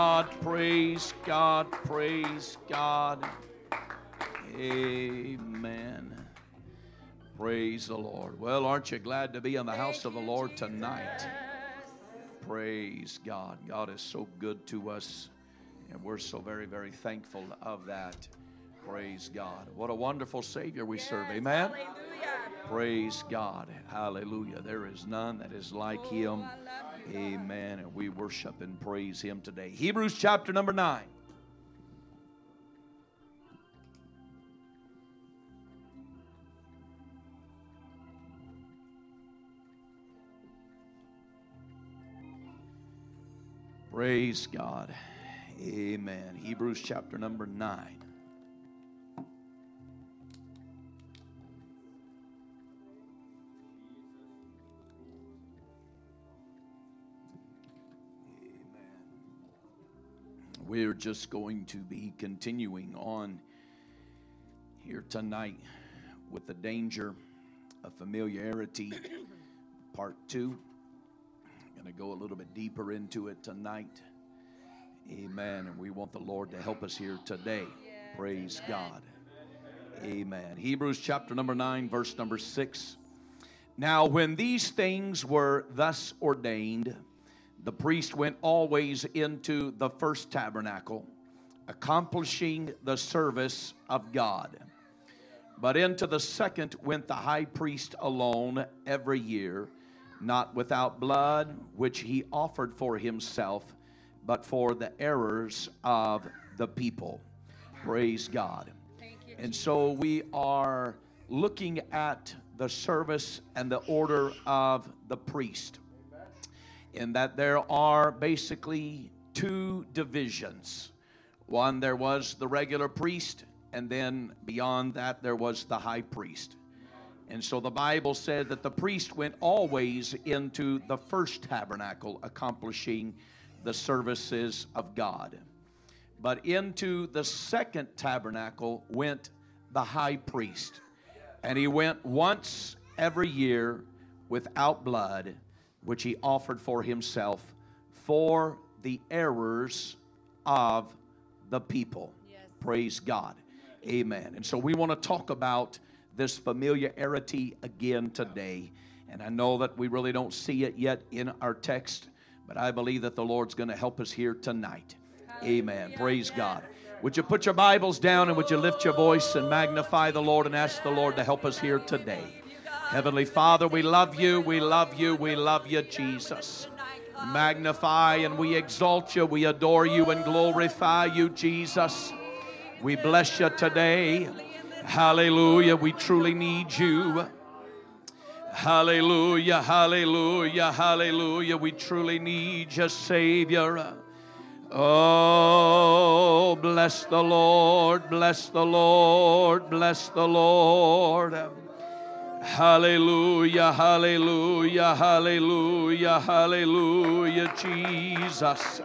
God, praise God, praise God. Amen. Praise the Lord. Well, aren't you glad to be in the house of the Lord tonight? Praise God. God is so good to us, and we're so very, very thankful of that. Praise God. What a wonderful Savior we serve. Amen. Hallelujah. Praise God. Hallelujah. There is none that is like Him. Amen. And we worship and praise Him today. Hebrews chapter number 9. Praise God. Amen. Hebrews chapter number 9. We're just going to be continuing on here tonight with the danger of familiarity, part 2. I'm going to go a little bit deeper into it tonight. Amen. And we want the Lord to help us here today. Praise God. Amen. Hebrews chapter number 9, verse number 6. Now, when these things were thus ordained, the priest went always into the first tabernacle, accomplishing the service of God. But into the second went the high priest alone every year, not without blood, which he offered for himself, but for the errors of the people. Praise God. And so we are looking at the service and the order of the priest, in that there are basically two divisions. One, there was the regular priest, and then beyond that there was the high priest. And so the Bible said that the priest went always into the first tabernacle, accomplishing the services of God. But into the second tabernacle went the high priest. And he went once every year without blood, which he offered for himself for the errors of the people. Yes. Praise God. Amen. And so we want to talk about this familiarity again today. And I know that we really don't see it yet in our text, but I believe that the Lord's going to help us here tonight. Amen. Praise God. Would you put your Bibles down and would you lift your voice and magnify the Lord and ask the Lord to help us here today. Heavenly Father, we love you, we love you, we love you, Jesus. Magnify and we exalt you, we adore you and glorify you, Jesus. We bless you today. Hallelujah, we truly need you. Hallelujah, hallelujah, hallelujah, we truly need you, Savior. Oh, bless the Lord, bless the Lord, bless the Lord. Hallelujah, hallelujah, hallelujah, hallelujah, Jesus.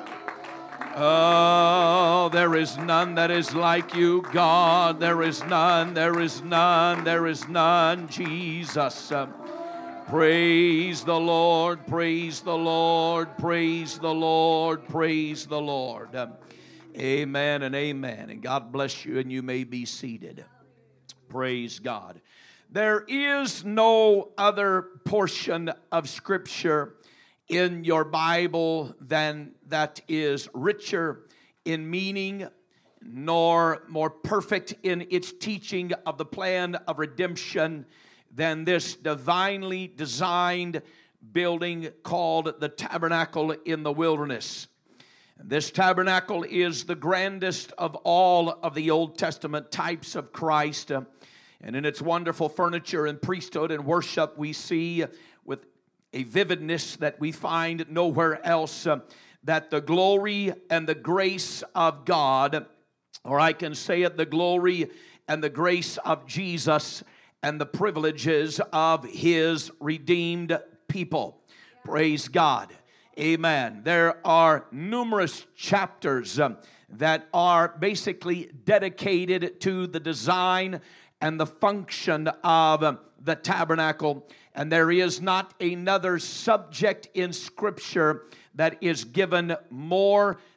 Oh, there is none that is like you, God. There is none, there is none, there is none, Jesus. Praise the Lord, praise the Lord, praise the Lord, praise the Lord. Amen and amen. And God bless you, and you may be seated. Praise God. There is no other portion of Scripture in your Bible than that is richer in meaning, nor more perfect in its teaching of the plan of redemption than this divinely designed building called the tabernacle in the wilderness. This tabernacle is the grandest of all of the Old Testament types of Christ. And in its wonderful furniture and priesthood and worship, we see with a vividness that we find nowhere else that the glory and the grace of God, or I can say it, the glory and the grace of Jesus and the privileges of His redeemed people. Praise God. Amen. There are numerous chapters that are basically dedicated to the design and the function of the tabernacle. And there is not another subject in Scripture that is given more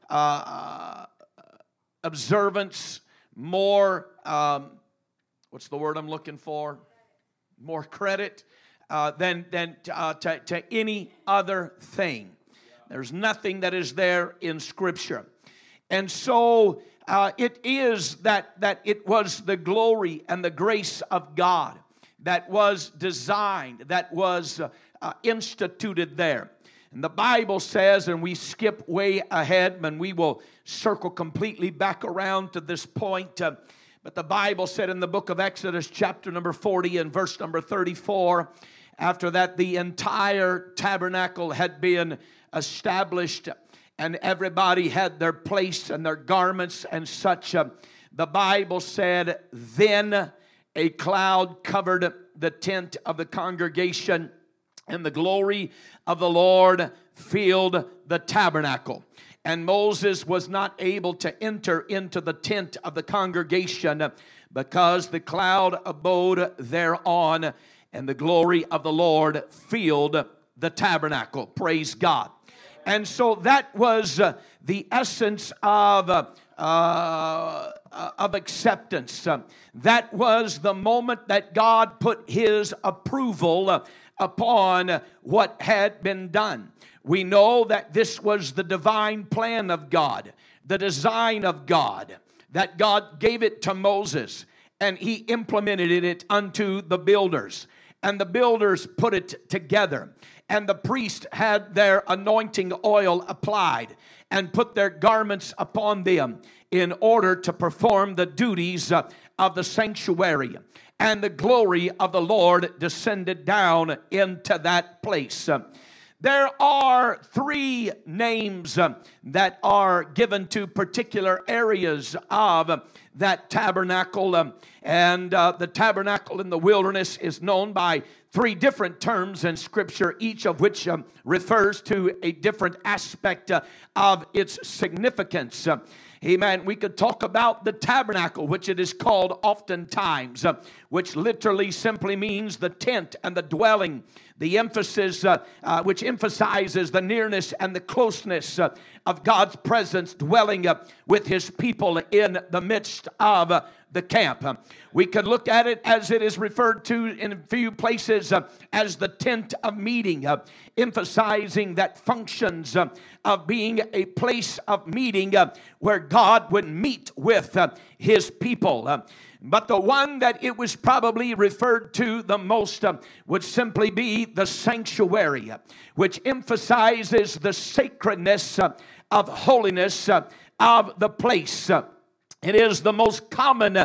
observance, more, what's the word I'm looking for? More credit than to any other thing. There's nothing that is there in Scripture. And so it is that it was the glory and the grace of God that was designed, that was instituted there. And the Bible says, and we skip way ahead, and we will circle completely back around to this point. But the Bible said in the book of Exodus, chapter number 40 and verse number 34, after that the entire tabernacle had been established and everybody had their place and their garments and such, the Bible said, then a cloud covered the tent of the congregation, and the glory of the Lord filled the tabernacle. And Moses was not able to enter into the tent of the congregation because the cloud abode thereon, and the glory of the Lord filled the tabernacle. Praise God. And so that was the essence of acceptance. That was the moment that God put His approval upon what had been done. We know that this was the divine plan of God, the design of God, that God gave it to Moses, and he implemented it unto the builders. And the builders put it together. And the priest had their anointing oil applied and put their garments upon them in order to perform the duties of the sanctuary. And the glory of the Lord descended down into that place. There are three names that are given to particular areas of that tabernacle. And the tabernacle in the wilderness is known by three different terms in Scripture, each of which refers to a different aspect of its significance. Amen. We could talk about the tabernacle, which it is called oftentimes, which literally simply means the tent and the dwelling. The emphasis, which emphasizes the nearness and the closeness of God's presence dwelling with His people in the midst of the camp. We could look at it as it is referred to in a few places as the tent of meeting, emphasizing that functions of being a place of meeting where God would meet with His people. But the one that it was probably referred to the most would simply be the sanctuary, which emphasizes the sacredness of holiness of the place. It is the most common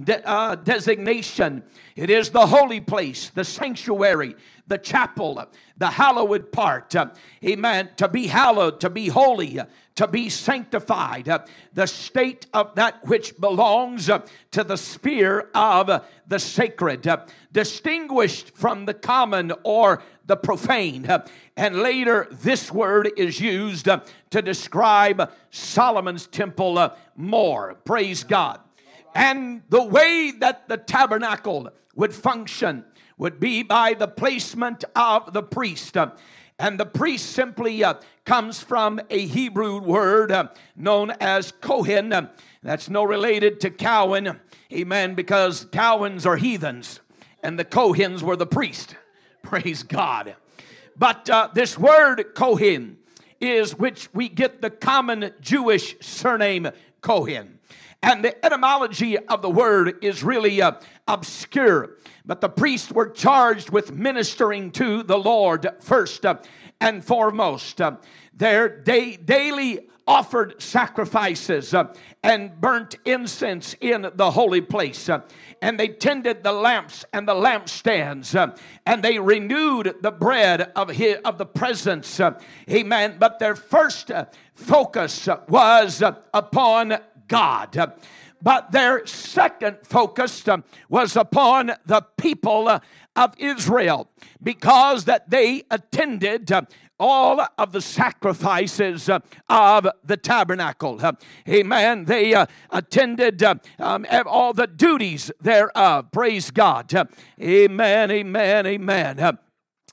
designation. It is the holy place, the sanctuary, the chapel, the hallowed part. Amen. To be hallowed, to be holy, to be sanctified. The state of that which belongs to the sphere of the sacred. Distinguished from the common or the profane. And later this word is used to describe Solomon's temple more. Praise God. And the way that the tabernacle would function would be by the placement of the priest. And the priest simply comes from a Hebrew word known as Kohen. That's no related to Cowan. Amen. Because Cowans are heathens and the Kohens were the priest. Praise God. But this word Kohen is which we get the common Jewish surname Kohen. And the etymology of the word is really obscure. But the priests were charged with ministering to the Lord first and foremost. Their daily offered sacrifices and burnt incense in the holy place. And they tended the lamps and the lampstands. And they renewed the bread of the presence. Amen. But their first focus was upon God. But their second focus was upon the people of Israel, because that they attended all of the sacrifices of the tabernacle. Amen. They attended all the duties thereof. Praise God. Amen, amen, amen.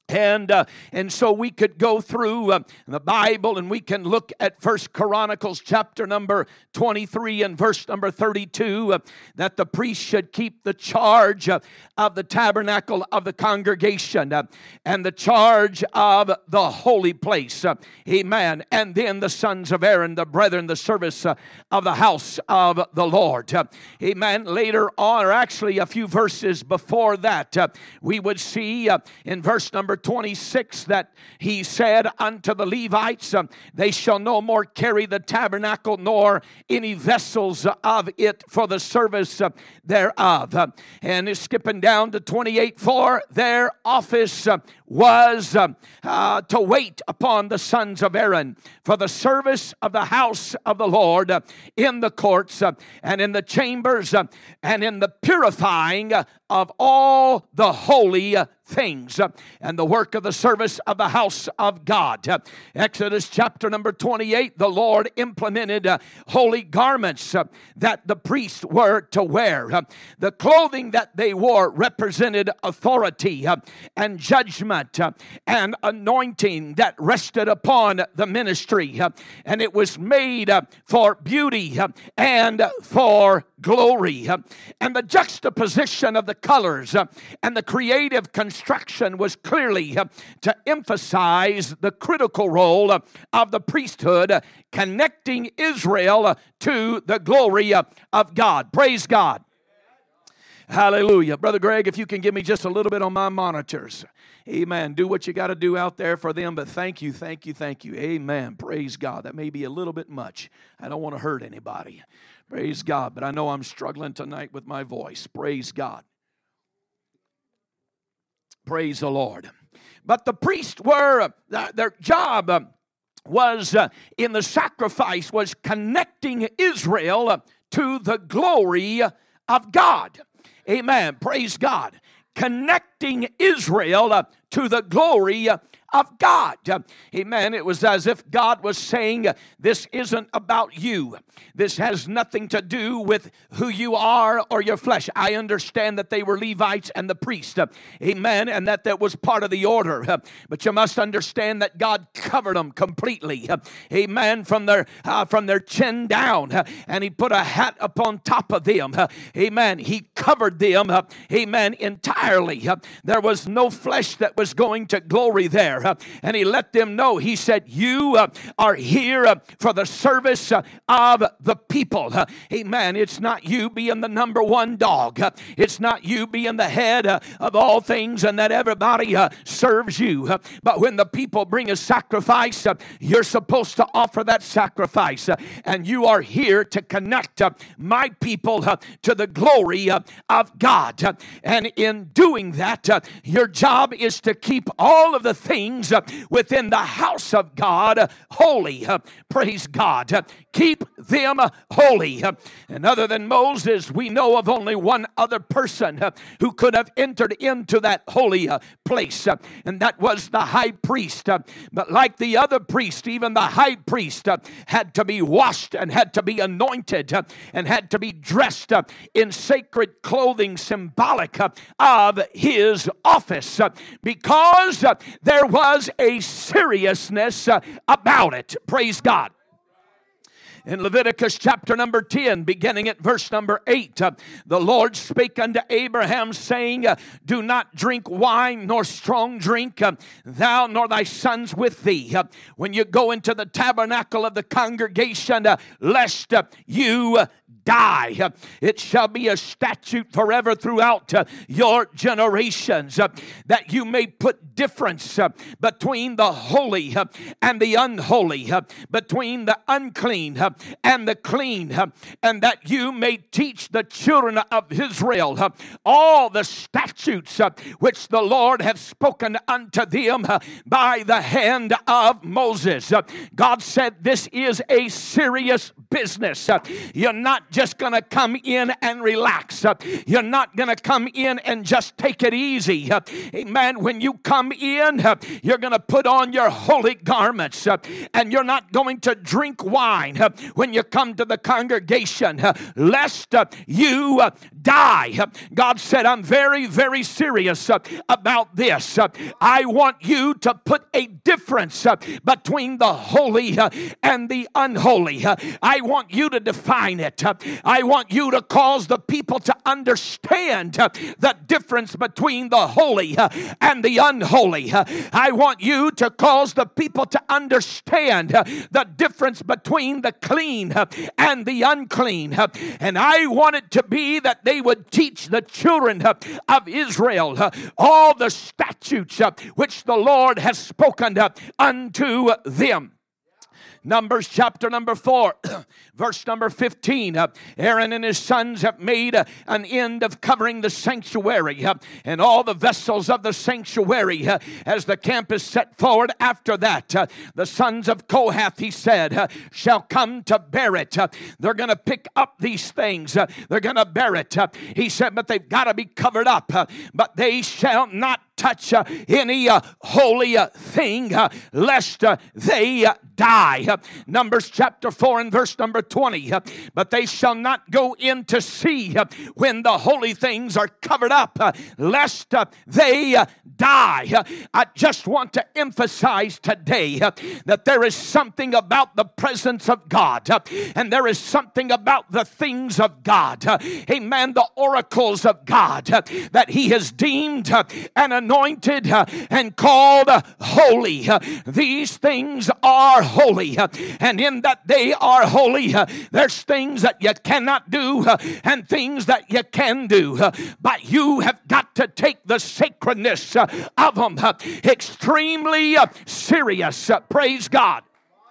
And so we could go through the Bible, and we can look at 1 Chronicles chapter number 23 and verse number 32, that the priest should keep the charge of the tabernacle of the congregation and the charge of the holy place. Amen. And then the sons of Aaron, the brethren, the service of the house of the Lord. Amen. Later on, or actually a few verses before that, we would see in verse number 26 that he said unto the Levites, they shall no more carry the tabernacle nor any vessels of it for the service thereof. And skipping down to 28, for their office was to wait upon the sons of Aaron for the service of the house of the Lord in the courts and in the chambers and in the purifying of all the holy things and the work of the service of the house of God. Exodus chapter number 28, the Lord implemented holy garments that the priests were to wear. The clothing that they wore represented authority and judgment and anointing that rested upon the ministry, and it was made for beauty and for glory. And the juxtaposition of the colors and the creative construction was clearly to emphasize the critical role of the priesthood, connecting Israel to the glory of God. Praise God. Hallelujah. Brother Greg, if you can give me just a little bit on my monitors. Amen. Do what you got to do out there for them, but thank you, thank you, thank you. Amen. Praise God. That may be a little bit much. I don't want to hurt anybody. Praise God. But I know I'm struggling tonight with my voice. Praise God. Praise the Lord. But the priests were, their job was in the sacrifice was connecting Israel to the glory of God. Amen. Praise God. Connecting Israel to the glory of God. Amen. It was as if God was saying, this isn't about you. This has nothing to do with who you are or your flesh. I understand that they were Levites and the priests. Amen. And that was part of the order. But you must understand that God covered them completely. Amen. From their chin down. And He put a hat upon top of them. Amen. He covered them. Amen. Entirely. There was no flesh that was going to glory there. And He let them know. He said, you are here for the service of the people. Amen. It's not you being the number one dog. It's not you being the head of all things and that everybody serves you. But when the people bring a sacrifice, you're supposed to offer that sacrifice. And you are here to connect my people to the glory of God. And in doing that, your job is to keep all of the things within the house of God holy. Praise God. Keep them holy. And other than Moses, we know of only one other person who could have entered into that holy place, and that was the high priest. But like the other priest, even the high priest had to be washed and had to be anointed and had to be dressed in sacred clothing symbolic of his office, because there was a seriousness about it. Praise God. In Leviticus chapter number 10, beginning at verse number 8, the Lord spake unto Abraham, saying, do not drink wine nor strong drink, thou nor thy sons with thee, when you go into the tabernacle of the congregation, lest you die. It shall be a statute forever throughout your generations, that you may put difference between the holy and the unholy, between the unclean and the clean, and that you may teach the children of Israel all the statutes which the Lord hath spoken unto them by the hand of Moses. God said this is a serious business. You're not just going to come in and relax. You're not going to come in and just take it easy. Amen. When you come in, you're going to put on your holy garments, and you're not going to drink wine. when you come to the congregation, lest you die. God said, I'm very, very serious about this. I want you to put a difference between the holy and the unholy. I want you to define it. I want you to cause the people to understand the difference between the holy and the unholy. I want you to cause the people to understand the difference between the clean and the unclean. And I want it to be that they would teach the children of Israel all the statutes which the Lord has spoken unto them. Numbers chapter number 4, verse number 15. Aaron and his sons have made an end of covering the sanctuary and all the vessels of the sanctuary as the camp is set forward. After that, the sons of Kohath, he said, shall come to bear it. They're going to pick up these things. They're going to bear it. He said, but they've got to be covered up. But they shall not touch any holy thing lest they die. Numbers chapter 4 and verse number 20. But they shall not go in to see when the holy things are covered up lest they die. I just want to emphasize today that there is something about the presence of God, and there is something about the things of God, amen, the oracles of God that he has deemed and anointed and called holy. These things are holy, and in that they are holy, there's things that you cannot do and things that you can do, but you have got to take the sacredness of them extremely serious. Praise God.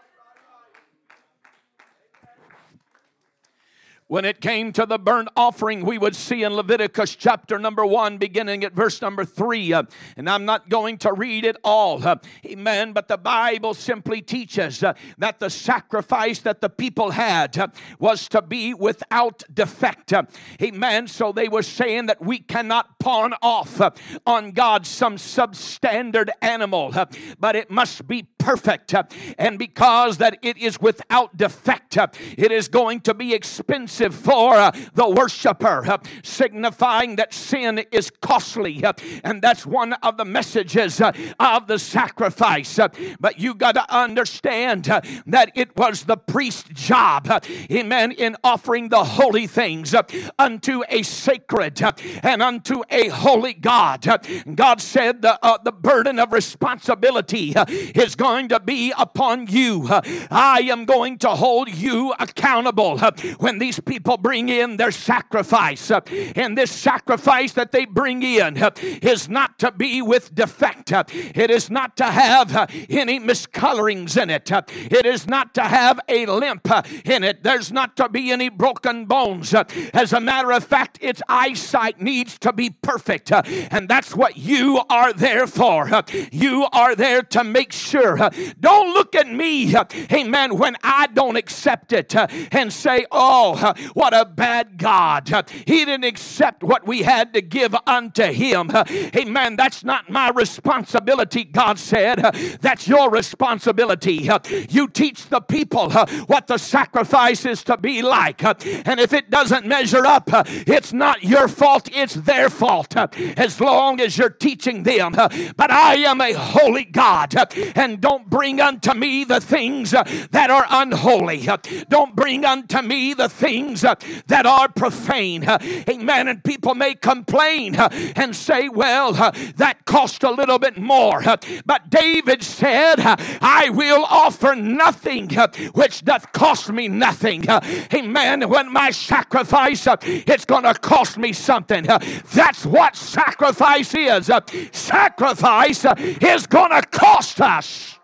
When it came to the burnt offering, we would see in Leviticus chapter number 1, beginning at verse number 3. And I'm not going to read it all. Amen. But the Bible simply teaches that the sacrifice that the people had was to be without defect. Amen. So they were saying that we cannot pawn off on God some substandard animal, but it must be perfect. And because that it is without defect, it is going to be expensive for the worshiper, signifying that sin is costly, and that's one of the messages of the sacrifice. But you got to understand that it was the priest's job, amen, in offering the holy things unto a sacred and unto a holy God. God said the burden of responsibility is going to be upon you. I am going to hold you accountable when these people bring in their sacrifice. And this sacrifice that they bring in is not to be with defect. It is not to have any miscolorings in it. It is not to have a limp in it. There's not to be any broken bones. As a matter of fact, its eyesight needs to be perfect. And that's what you are there for. You are there to make sure. Don't look at me, amen, when I don't accept it and say, oh, what a bad God. He didn't accept what we had to give unto him. Amen. That's not my responsibility, God said. That's your responsibility. You teach the people what the sacrifice is to be like. And if it doesn't measure up, it's not your fault, it's their fault. As long as you're teaching them. But I am a holy God, and don't bring unto me the things that are unholy. Don't bring unto me the things that are profane. Amen. And people may complain and say, well, that cost a little bit more. But David said, I will offer nothing which doth cost me nothing. Amen. When my sacrifice, it's going to cost me something. That's what sacrifice is. Sacrifice is going to cost us.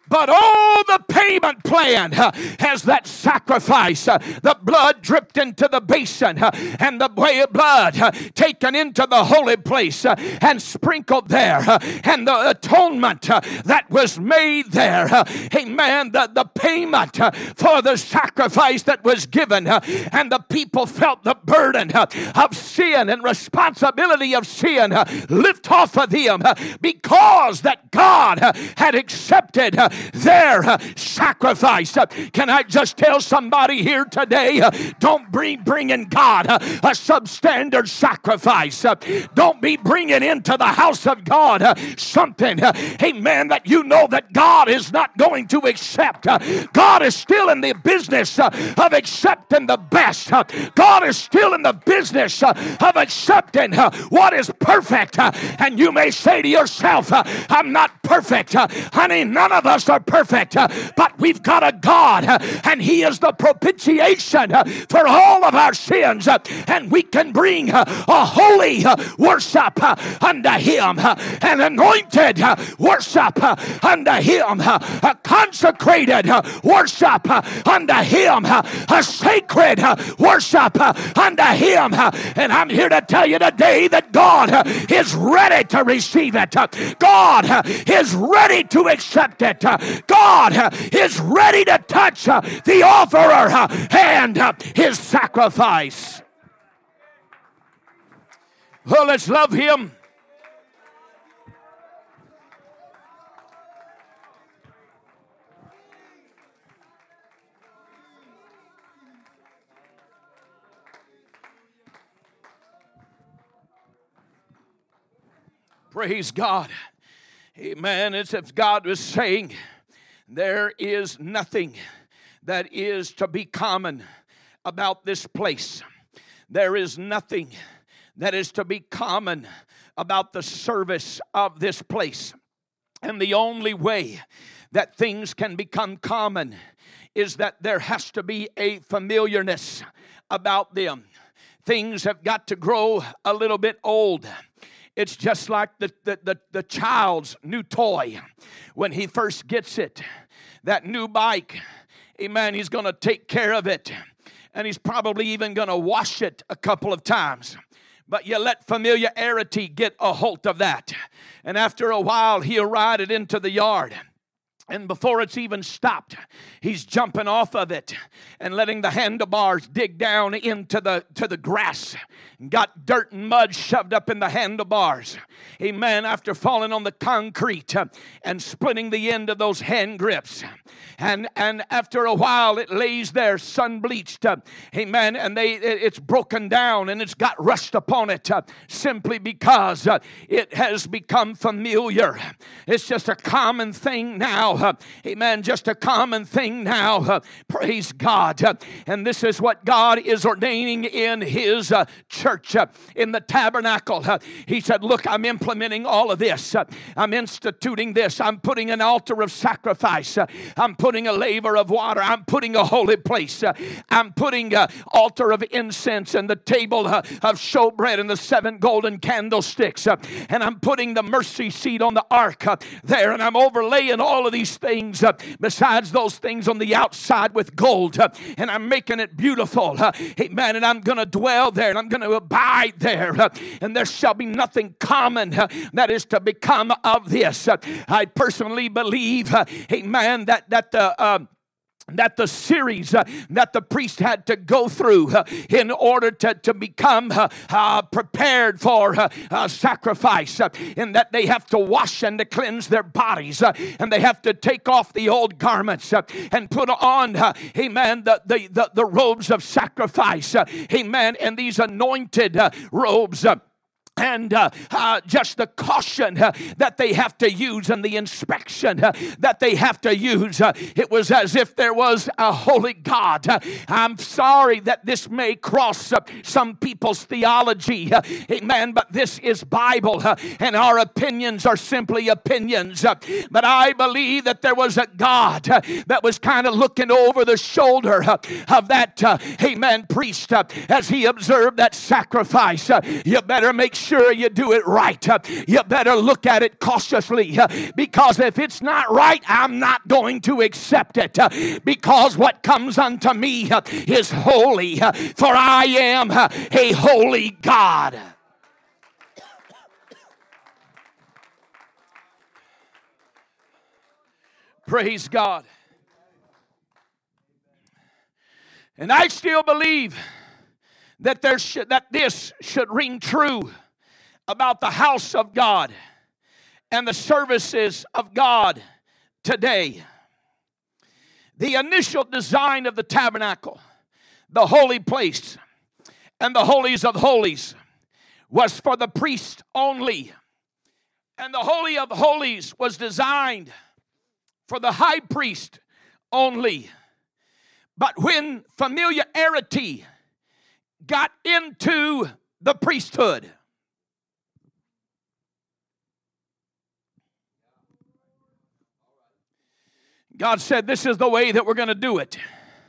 But all the payment plan has that sacrifice. The blood dripped into the basin and the blood taken into the holy place and sprinkled there. And the atonement that was made there. Amen. The payment for the sacrifice that was given. And the people felt the burden of sin and responsibility of sin lift off of them because that God had accepted their sacrifice. Can I just tell somebody here today, don't be bringing God a substandard sacrifice. Don't be bringing into the house of God something, amen, that you know that God is not going to accept. God is still in the business of accepting the best. God is still in the business of accepting what is perfect. And you may say to yourself, I'm not perfect. Honey, none of us are perfect, but we've got a God, and He is the propitiation for all of our sins, and we can bring a holy worship unto Him, an anointed worship unto Him, a consecrated worship unto Him, a sacred worship unto Him. And I'm here to tell you today that God is ready to receive it. God is ready to accept it. God is ready to touch the offerer and his sacrifice. Oh, let's love Him. Praise God. Amen. It's as if God was saying, there is nothing that is to be common about this place. There is nothing that is to be common about the service of this place. And the only way that things can become common is that there has to be a familiarness about them. Things have got to grow a little bit old. It's just like the child's new toy. When he first gets it, that new bike, amen, he's going to take care of it. And he's probably even going to wash it a couple of times. But you let familiarity get a hold of that. And after a while, he'll ride it into the yard. And before it's even stopped, he's jumping off of it and letting the handlebars dig down into the grass. Got dirt and mud shoved up in the handlebars. Amen. After falling on the concrete and splitting the end of those hand grips. And after a while, it lays there sun bleached. Amen. And it's broken down and it's got rust upon it simply because it has become familiar. It's just a common thing now. Amen. Just a common thing now. Praise God. And this is what God is ordaining in His church, in the tabernacle. He said, look, I'm implementing all of this. I'm instituting this. I'm putting an altar of sacrifice. I'm putting a laver of water. I'm putting a holy place. I'm putting an altar of incense and the table of showbread and the 7 golden candlesticks. And I'm putting the mercy seat on the ark there. And I'm overlaying all of these things besides those things on the outside with gold. And I'm making it beautiful. Amen. And I'm going to dwell there. And I'm going to abide there. And there shall be nothing common that is to become of this. I personally believe, amen, that the series that the priest had to go through in order to become prepared for sacrifice, in that they have to wash and to cleanse their bodies, and they have to take off the old garments and put on, amen, the robes of sacrifice, amen, and these anointed robes. And just the caution that they have to use and the inspection that they have to use. It was as if there was a holy God. I'm sorry that this may cross some people's theology. Amen. But this is Bible. And our opinions are simply opinions. But I believe that there was a God that was kind of looking over the shoulder of that, amen, priest as he observed that sacrifice. You better make sure you do it right. You better look at it cautiously, because if it's not right, I'm not going to accept it, because what comes unto me is holy, for I am a holy God. Praise God. And I still believe that this should ring true about the house of God and the services of God today. The initial design of the tabernacle, the holy place, and the holies of holies was for the priest only. And the Holy of Holies was designed for the high priest only. But when familiarity got into the priesthood, God said, this is the way that we're going to do it.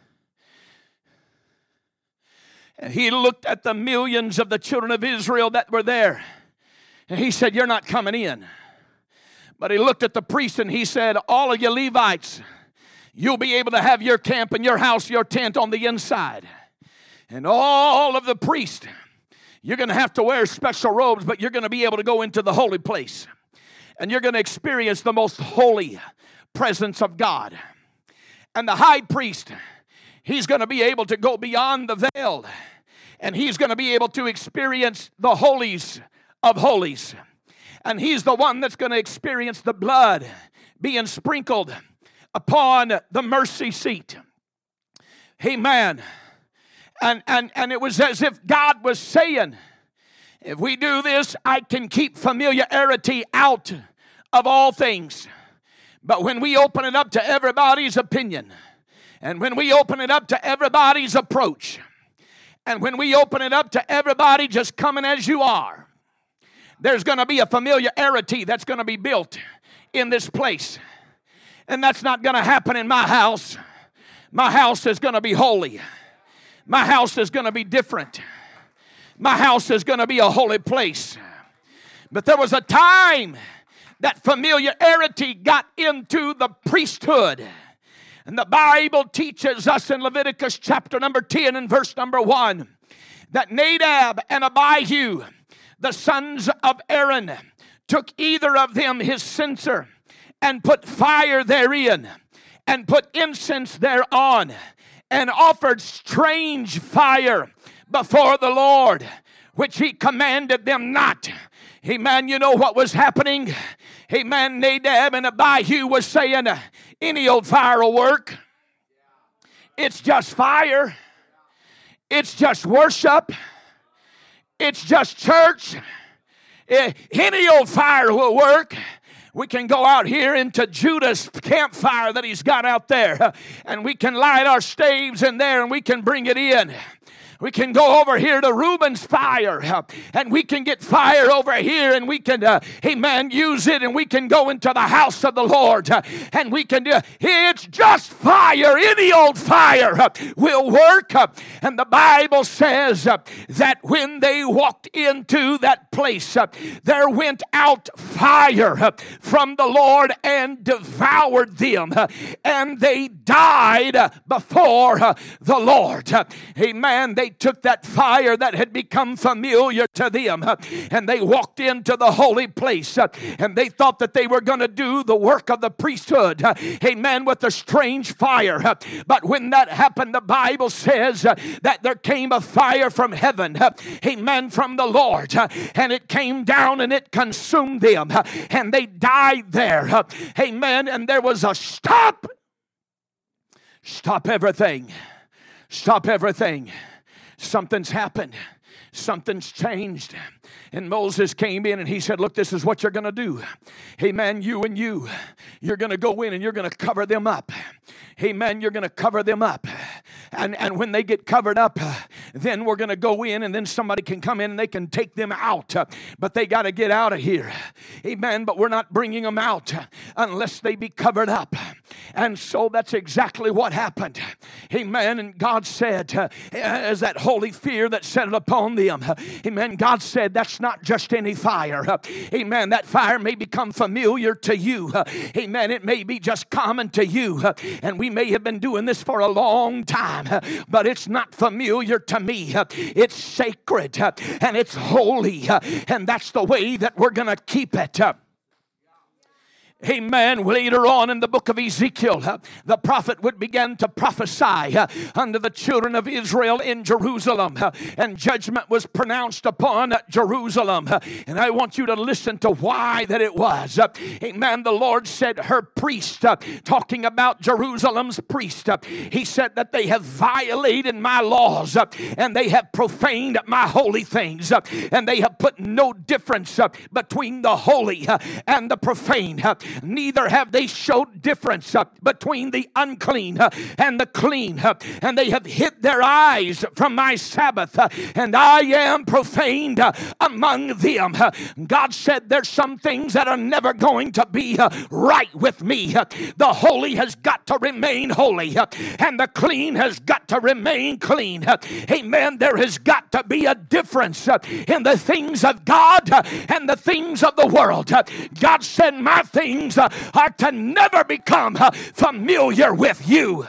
And he looked at the millions of the children of Israel that were there. And he said, you're not coming in. But he looked at the priests and he said, all of you Levites, you'll be able to have your camp and your house, your tent on the inside. And all of the priests, you're going to have to wear special robes, but you're going to be able to go into the holy place. And you're going to experience the most holy presence of God. And the high priest, he's going to be able to go beyond the veil. And he's going to be able to experience the holies of holies. And he's the one that's going to experience the blood being sprinkled upon the mercy seat. Amen. And it was as if God was saying, if we do this, I can keep familiarity out of all things. But when we open it up to everybody's opinion, and when we open it up to everybody's approach, and when we open it up to everybody just coming as you are, there's going to be a familiarity that's going to be built in this place. And that's not going to happen in my house. My house is going to be holy. My house is going to be different. My house is going to be a holy place. But there was a time that familiarity got into the priesthood. And the Bible teaches us in Leviticus chapter number 10 and verse number 1 that Nadab and Abihu, the sons of Aaron, took either of them his censer and put fire therein and put incense thereon and offered strange fire before the Lord, which he commanded them not. Amen. You know what was happening? Amen. Nadab and Abihu was saying, any old fire will work. It's just fire. It's just worship. It's just church. Any old fire will work. We can go out here into Judah's campfire that he's got out there, and we can light our staves in there and we can bring it in. We can go over here to Reuben's fire, and we can get fire over here, and we can, amen, use it, and we can go into the house of the Lord, and we can do, it's just fire. Any old fire will work. And the Bible says that when they walked into that place, there went out fire from the Lord and devoured them, and they died before the Lord. Amen. They took that fire that had become familiar to them, and they walked into the holy place, and they thought that they were going to do the work of the priesthood, amen, with a strange fire. But when that happened, the Bible says that there came a fire from heaven, amen, from the Lord, and it came down and it consumed them, and they died there, amen. And there was a stop everything. Stop everything. Something's happened. Something's changed. And Moses came in and he said, look, this is what you're going to do. Amen. You're going to go in and you're going to cover them up. Amen. You're going to cover them up. And when they get covered up, then we're going to go in, and then somebody can come in and they can take them out. But they got to get out of here. Amen. But we're not bringing them out unless they be covered up. And so that's exactly what happened. Amen. And God said, as that holy fear that settled upon them, amen, God said, that's not just any fire. Amen. That fire may become familiar to you. Amen. It may be just common to you. And we may have been doing this for a long time, but it's not familiar to me. It's sacred and it's holy. And that's the way that we're going to keep it. Amen. Later on in the book of Ezekiel, the prophet would begin to prophesy unto the children of Israel in Jerusalem, and judgment was pronounced upon Jerusalem. And I want you to listen to why that it was. Amen. The Lord said, her priest, talking about Jerusalem's priest, he said that they have violated my laws, and they have profaned my holy things, and they have put no difference between the holy and the profane. Neither have they showed difference between the unclean and the clean. And they have hid their eyes from my Sabbath, and I am profaned among them. God said there's some things that are never going to be right with me. The holy has got to remain holy, and the clean has got to remain clean. Amen. There has got to be a difference in the things of God and the things of the world. God said my things are to never become familiar with you.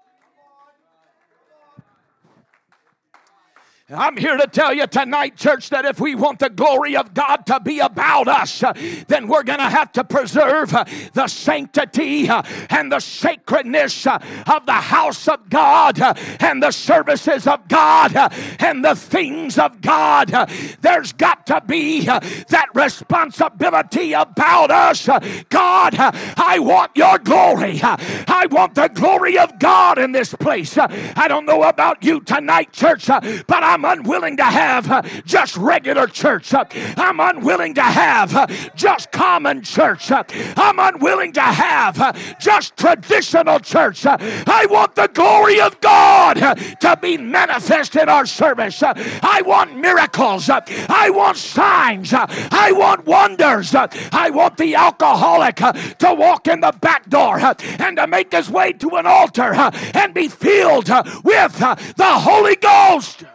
I'm here to tell you tonight, church, that if we want the glory of God to be about us, then we're going to have to preserve the sanctity and the sacredness of the house of God and the services of God and the things of God. There's got to be that responsibility about us. God, I want your glory. I want the glory of God in this place. I don't know about you tonight, church, but I'm unwilling to have just regular church. I'm unwilling to have just common church. I'm unwilling to have just traditional church. I want the glory of God to be manifest in our service. I want miracles. I want signs. I want wonders. I want the alcoholic to walk in the back door and to make his way to an altar and be filled with the Holy Ghost.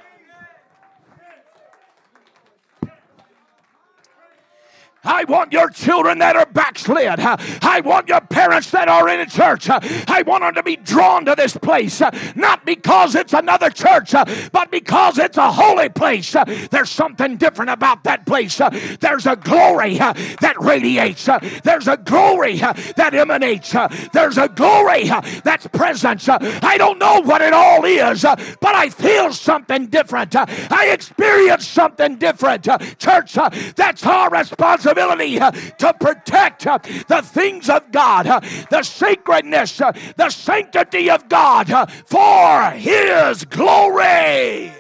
I want your children that are backslid. I want your parents that are in a church. I want them to be drawn to this place, not because it's another church, but because it's a holy place. There's something different about that place. There's a glory that radiates. There's a glory that emanates. There's a glory that's present. I don't know what it all is, but I feel something different. I experience something different. Church, that's our responsibility. To protect the things of God, the sacredness, the sanctity of God for His glory.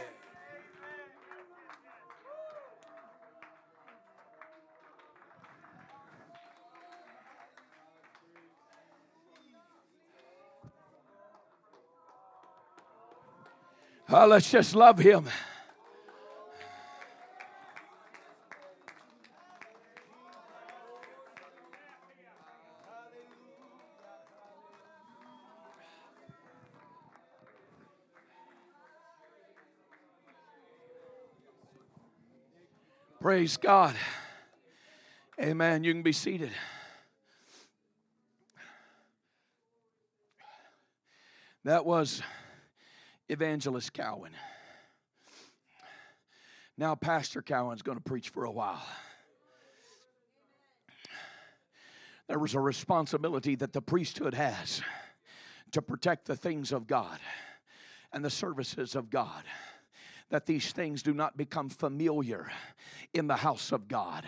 Let's just love Him. Praise God. Amen. You can be seated. That was Evangelist Cowan. Now Pastor Cowan's going to preach for a while. There was a responsibility that the priesthood has to protect the things of God and the services of God, that these things do not become familiar in the house of God.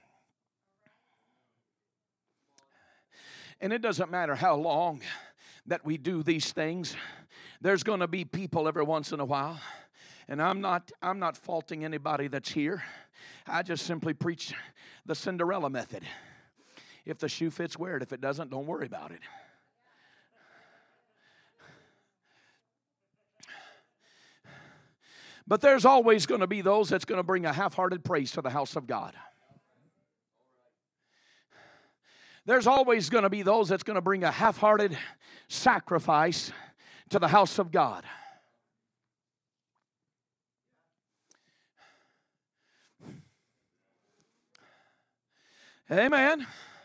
And it doesn't matter how long that we do these things. There's going to be people every once in a while, and I'm not faulting anybody that's here. I just simply preach the Cinderella method. If the shoe fits, wear it. If it doesn't, don't worry about it. But there's always going to be those that's going to bring a half-hearted praise to the house of God. There's always going to be those that's going to bring a half-hearted sacrifice to the house of God. Amen.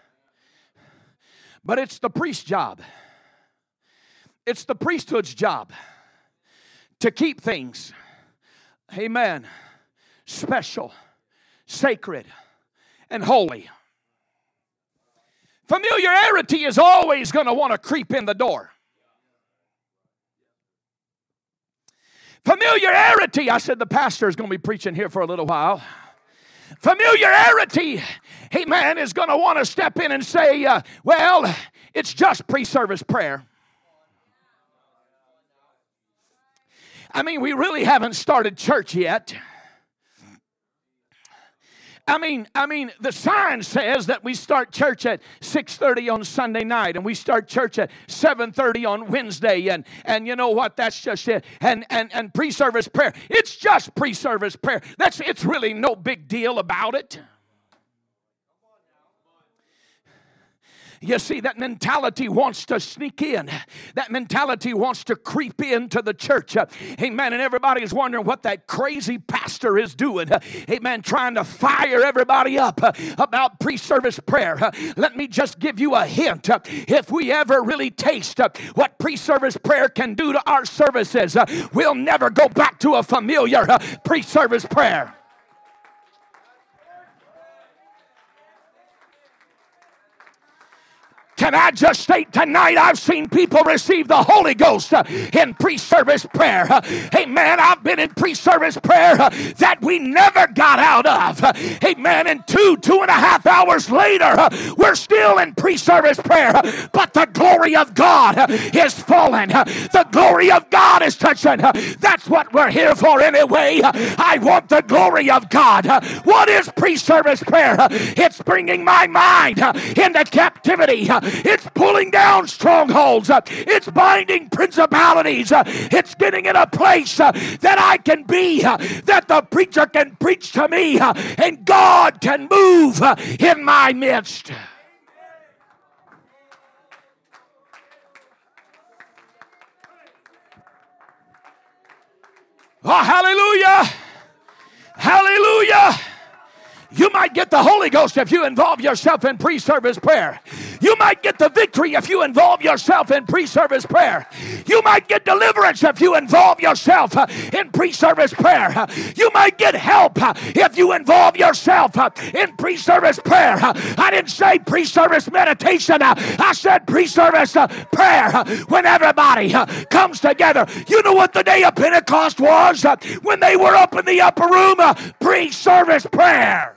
But it's the priest's job. It's the priesthood's job to keep things, amen, special, sacred, and holy. Familiarity is always going to want to creep in the door. Familiarity, I said the pastor is going to be preaching here for a little while. Familiarity, amen, is going to want to step in and say, well, it's just pre-service prayer. I mean, we really haven't started church yet. I mean, the sign says that we start church at 6:30 on Sunday night, and we start church at 7:30 on Wednesday, and you know what? That's just it. And pre-service prayer. It's just pre-service prayer. It's really no big deal about it. You see, that mentality wants to sneak in. That mentality wants to creep into the church. Amen. And everybody's wondering what that crazy pastor is doing. Amen. Trying to fire everybody up about pre-service prayer. Let me just give you a hint. If we ever really taste what pre-service prayer can do to our services, we'll never go back to a familiar pre-service prayer. Can I just state tonight, I've seen people receive the Holy Ghost in pre-service prayer. Amen. I've been in pre-service prayer that we never got out of. Amen. And 2.5 hours later, we're still in pre-service prayer. But the glory of God is falling. The glory of God is touching. That's what we're here for anyway. I want the glory of God. What is pre-service prayer? It's bringing my mind into captivity. It's pulling down strongholds. It's binding principalities. It's getting in a place that I can be, that the preacher can preach to me, and God can move in my midst. Oh, hallelujah! Hallelujah! You might get the Holy Ghost if you involve yourself in pre-service prayer. You might get the victory if you involve yourself in pre-service prayer. You might get deliverance if you involve yourself in pre-service prayer. You might get help if you involve yourself in pre-service prayer. I didn't say pre-service meditation. I said pre-service prayer. When everybody comes together. You know what the day of Pentecost was? When they were up in the upper room, pre-service prayer.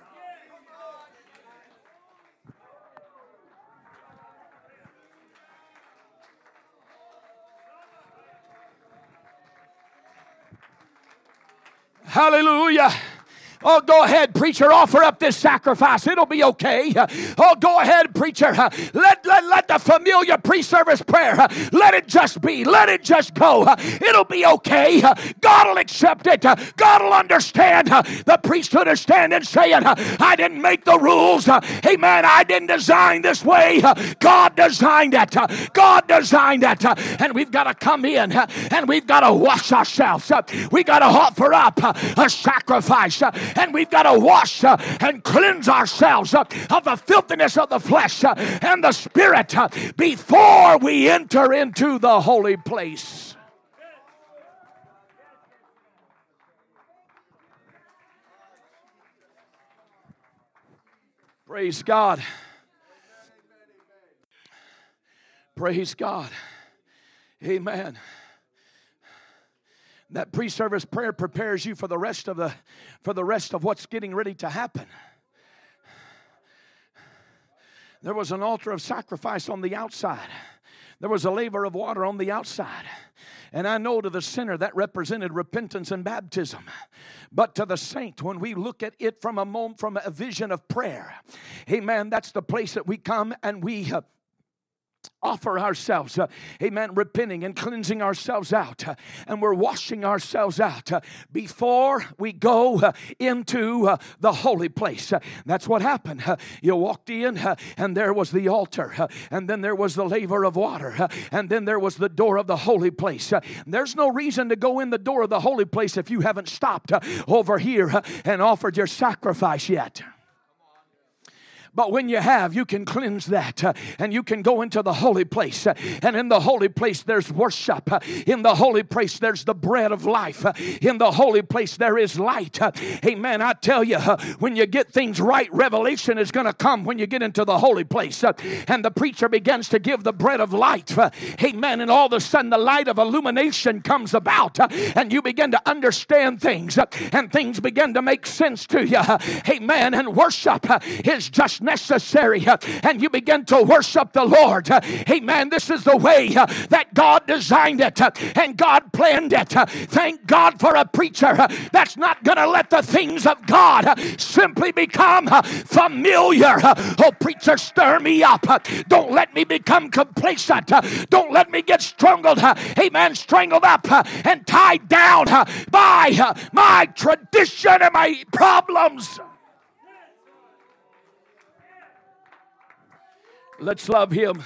Hallelujah. Oh, go ahead, preacher, offer up this sacrifice. It'll be okay. Oh, go ahead, preacher. Let the familiar pre-service prayer, let it just be. Let it just go. It'll be okay. God will accept it. God will understand. The priesthood is standing saying, I didn't make the rules. Amen. I didn't design this way. God designed it. God designed it. And we've got to come in and we've got to wash ourselves. We've got to offer up a sacrifice. And we've got to wash and cleanse ourselves of the filthiness of the flesh and the spirit before we enter into the holy place. Praise God. Praise God. Amen. That pre-service prayer prepares you for the rest of what's getting ready to happen. There was an altar of sacrifice on the outside. There was a laver of water on the outside. And I know to the sinner that represented repentance and baptism. But to the saint, when we look at it from a vision of prayer, amen, that's the place that we come and we offer ourselves, amen, repenting and cleansing ourselves out, and we're washing ourselves out before we go into the holy place. That's what happened. You walked in, and there was the altar, and then there was the laver of water, and then there was the door of the holy place. There's no reason to go in the door of the holy place if you haven't stopped over here and offered your sacrifice yet. But when you have, you can cleanse that, and you can go into the holy place. And in the holy place, there's worship. In the holy place, there's the bread of life. In the holy place, there is light. Amen. I tell you, when you get things right, revelation is going to come when you get into the holy place. And the preacher begins to give the bread of light. Amen. And all of a sudden, the light of illumination comes about, and you begin to understand things, and things begin to make sense to you. Amen. And worship is just necessary, and you begin to worship the Lord. Amen. This is the way that God designed it, and God planned it. Thank God for a preacher that's not going to let the things of God simply become familiar. Oh, preacher, stir me up. Don't let me become complacent. Don't let me get strangled up and tied down by my tradition and my problems. Let's love Him.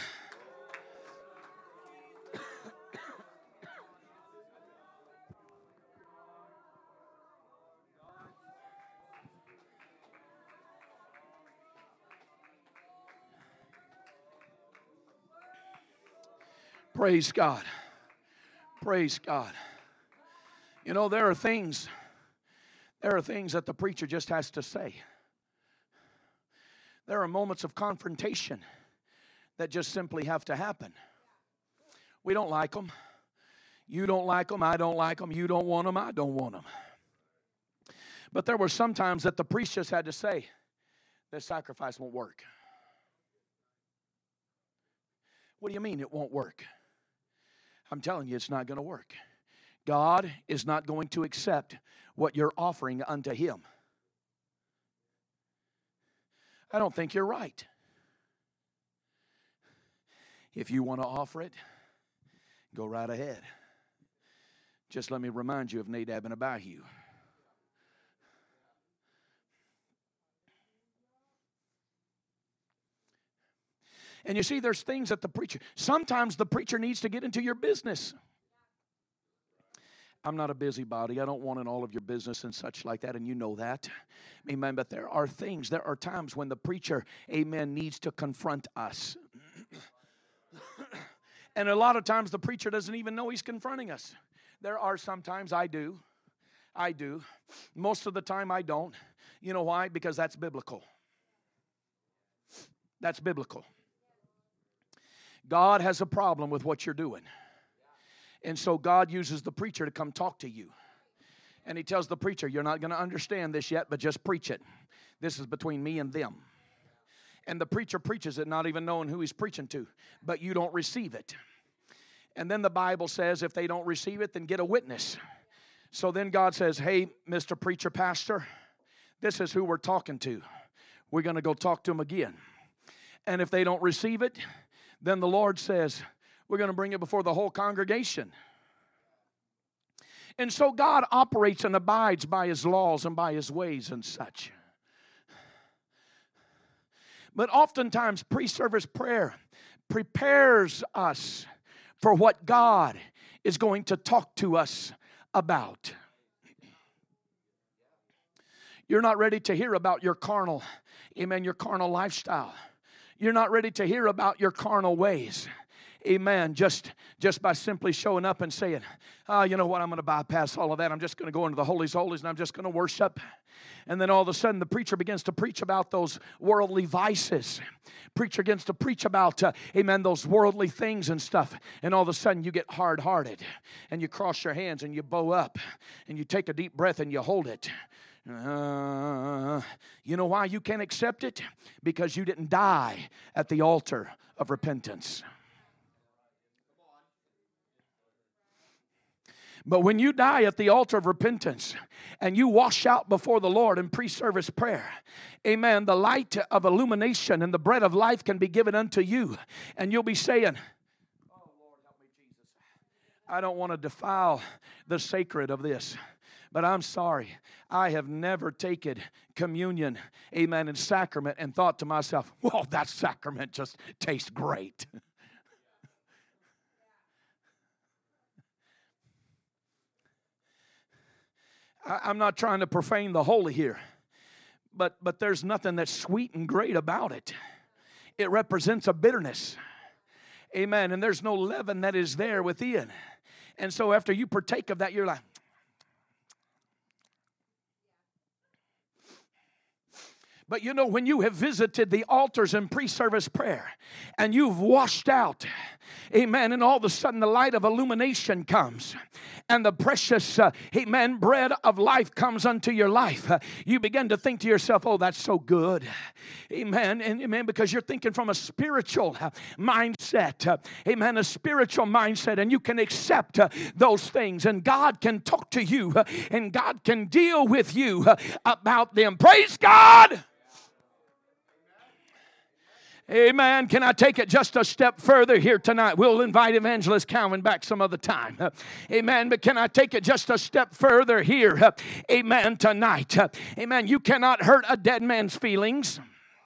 Praise God. Praise God. You know, there are things that the preacher just has to say. There are moments of confrontation that just simply have to happen. We don't like them. You don't like them. I don't like them. You don't want them. I don't want them. But there were some times that the priest just had to say, this sacrifice won't work. What do you mean it won't work? I'm telling you, it's not going to work. God is not going to accept what you're offering unto Him. I don't think you're right. If you want to offer it, go right ahead. Just let me remind you of Nadab and Abihu. And you see, there's things that sometimes the preacher needs to get into your business. I'm not a busybody. I don't want in all of your business and such like that, and you know that. Amen. But there are times when the preacher, amen, needs to confront us. And a lot of times the preacher doesn't even know he's confronting us. There are sometimes I do. Most of the time I don't. You know why? Because that's biblical. That's biblical. God has a problem with what you're doing. And so God uses the preacher to come talk to you. And He tells the preacher, you're not going to understand this yet, but just preach it. This is between me and them. And the preacher preaches it not even knowing who he's preaching to, but you don't receive it. And then the Bible says if they don't receive it, then get a witness. So then God says, hey, Mr. Preacher Pastor, this is who we're talking to. We're going to go talk to them again. And if they don't receive it, then the Lord says, we're going to bring it before the whole congregation. And so God operates and abides by His laws and by His ways and such. But oftentimes, pre-service prayer prepares us for what God is going to talk to us about. You're not ready to hear about your carnal, amen, your carnal lifestyle. You're not ready to hear about your carnal ways. Amen. Just by simply showing up and saying, you know what, I'm going to bypass all of that. I'm just going to go into the holies of holies and I'm just going to worship. And then all of a sudden the preacher begins to preach about those worldly vices. Preacher begins to preach about, amen, those worldly things and stuff. And all of a sudden you get hard-hearted. And you cross your hands and you bow up. And you take a deep breath and you hold it. You know why you can't accept it? Because you didn't die at the altar of repentance. But when you die at the altar of repentance and you wash out before the Lord in pre-service prayer, amen, the light of illumination and the bread of life can be given unto you. And you'll be saying, oh, Lord, help me, Jesus. I don't want to defile the sacred of this, but I'm sorry. I have never taken communion, amen, and sacrament and thought to myself, well, that sacrament just tastes great. I'm not trying to profane the holy here, but there's nothing that's sweet and great about it. It represents a bitterness. Amen. And there's no leaven that is there within. And so after you partake of that, you're like, but you know, when you have visited the altars in pre-service prayer and you've washed out, amen, and all of a sudden the light of illumination comes and the precious, amen, bread of life comes unto your life, you begin to think to yourself, oh, that's so good, amen, and amen, because you're thinking from a spiritual mindset, amen, a spiritual mindset, and you can accept those things, and God can talk to you, and God can deal with you about them. Praise God! Amen. Can I take it just a step further here tonight? We'll invite Evangelist Cowan back some other time. Amen. But can I take it just a step further here? Amen. Tonight. Amen. You cannot hurt a dead man's feelings.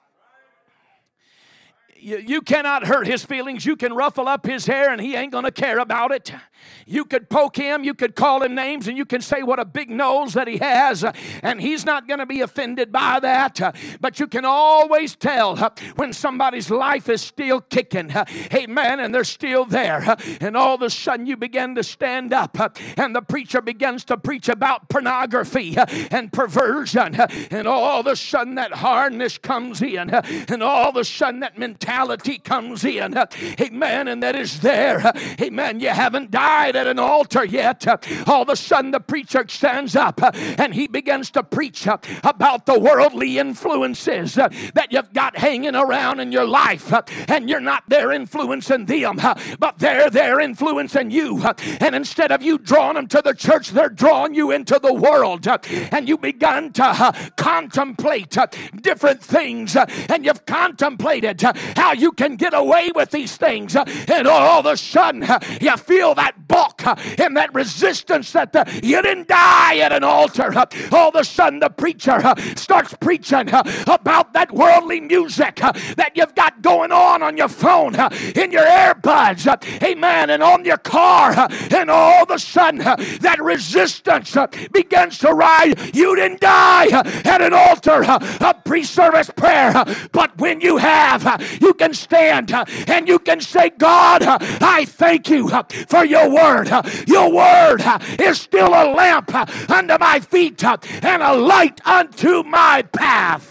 You cannot hurt his feelings. You can ruffle up his hair and he ain't going to care about it. You could poke him, you could call him names, and you can say what a big nose that he has, and he's not going to be offended by that. But you can always tell when somebody's life is still kicking, amen, and they're still there. And all of a sudden you begin to stand up, and the preacher begins to preach about pornography and perversion, and all of a sudden that hardness comes in, and all of a sudden that mentality comes in, amen, and that is there, amen. You haven't died at an altar yet. All of a sudden the preacher stands up and he begins to preach about the worldly influences that you've got hanging around in your life, and you're not there influencing them, but they're there influencing you. And instead of you drawing them to the church, they're drawing you into the world, and you begun to contemplate different things, and you've contemplated how you can get away with these things, and all of a sudden you feel that balk and that resistance that you didn't die at an altar. All of a sudden the preacher starts preaching about that worldly music that you've got going on your phone, in your earbuds, amen, and on your car, and all of a sudden that resistance begins to rise. You didn't die at an altar of pre-service prayer, but when you have, you can stand and you can say, God, I thank you for your word. Your word is still a lamp unto my feet and a light unto my path.